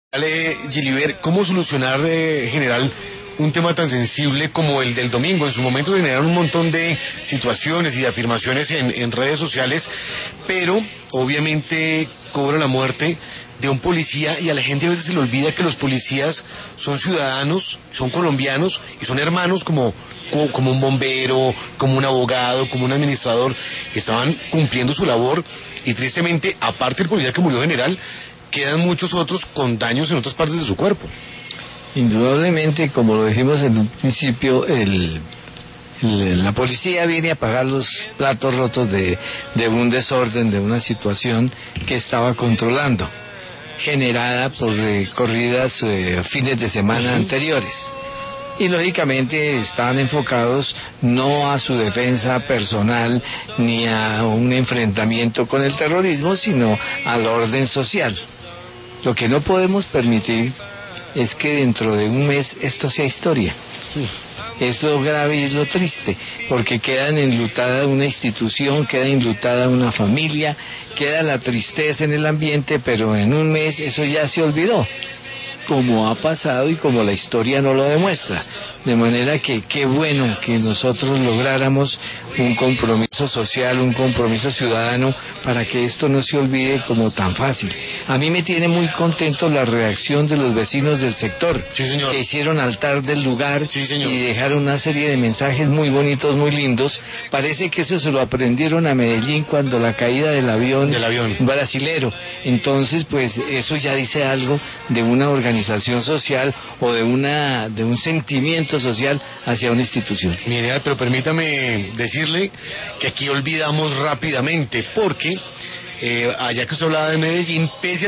Gilibert, ¿cómo solucionar, general, un tema tan sensible como el del domingo? En su momento generaron un montón de situaciones y de afirmaciones en redes sociales, pero obviamente cobra la muerte de un policía, y a la gente a veces se le olvida que los policías son ciudadanos, son colombianos y son hermanos como un bombero, como un abogado, como un administrador, que estaban cumpliendo su labor. Y tristemente, aparte del policía que murió, general, quedan muchos otros con daños en otras partes de su cuerpo. Indudablemente, como lo dijimos en un principio, la policía viene a pagar los platos rotos de un desorden, de una situación que estaba controlando, generada por corridas fines de semana anteriores. Y lógicamente estaban enfocados no a su defensa personal ni a un enfrentamiento con el terrorismo, sino al orden social. Lo que no podemos permitir es que dentro de un mes esto sea historia. Es lo grave y es lo triste, porque queda enlutada una institución, queda enlutada una familia, queda la tristeza en el ambiente, pero en un mes eso ya se olvidó, como ha pasado y como la historia no lo demuestra. De manera que qué bueno que nosotros lográramos un compromiso social, un compromiso ciudadano, para que esto no se olvide como tan fácil. A mí me tiene muy contento la reacción de los vecinos del sector, sí, señor, que hicieron altar del lugar, sí, señor, y dejaron una serie de mensajes muy bonitos, muy lindos. Parece que eso se lo aprendieron a Medellín cuando la caída del avión brasilero. Entonces, pues eso ya dice algo de una organización social o de un sentimiento social hacia una institución. Mire, pero permítame decirle que aquí olvidamos rápidamente, porque allá que usted hablaba de Medellín, pese a